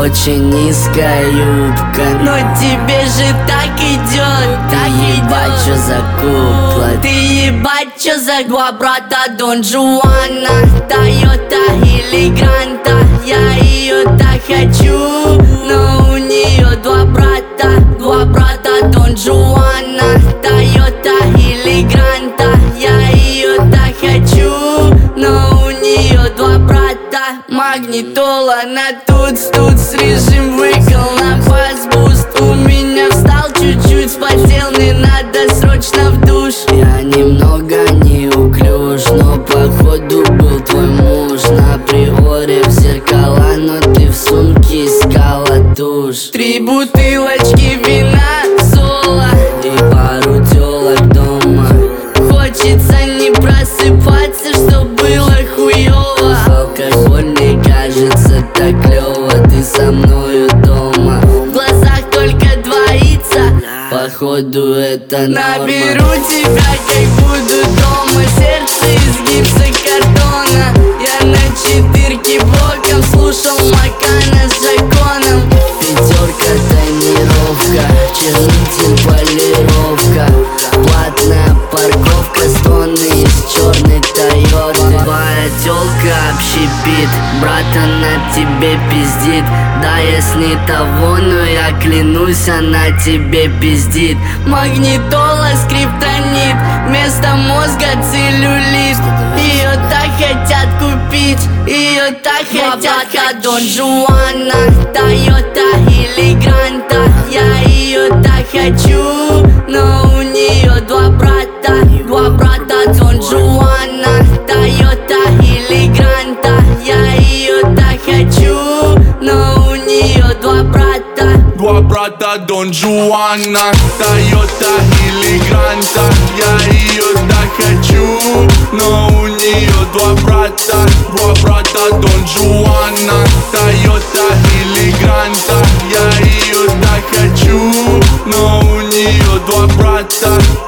очень низкая юбка, но тебе же так идет, так ебать, идет. чё за кукла? Ты ебать, чё за два брата Дон Жуана, Тойота или Гранта. Я ее так хочу, но у нее два брата Дон Жуана, Тойота или Гранта. Я ее так хочу, но у нее два брата. Магнитола на туц, режим выкол на бас-буст. У меня встал чуть-чуть, спотел, мне надо срочно в душ. Я немного неуклюж, но походу был твой муж. На приоре в зеркала, но ты в сумке искала тушь. 3 бутылочки вина, соло и пару тёлок дома. Хочется не просыпаться, чтоб было хуёво. Алкоголь мне кажется так клёво, ты со мною дома. В глазах только двоится, походу это норма. наберу тебя, как буду дома. Сердце из гипсокартона. Я на 4 боком слушал Макана с Жаконом. 5 тонировка, чернитель полировка, платная парковка, стоны из черной Тойоты. Твоя тёлка общепит, брат, она тебе пиздит. Да, я с ней того, но я клянусь, она тебе пиздит. Магнитола, скриптонит, вместо мозга целлюлит. Ее так хотят купить, ее так хотят. Дон Жуана, Тойота или Гранта. Я ее так хочу, но у нее два брата Дон Жуана, Тойота или Гранта. Я ее так хочу, но у нее два брата Дон Жуана, Тойота или Гранта. Я ее так хочу, но у нее два брата Дон Жуана, Тойота или Гранта. Я ее так хочу, но у нее два брата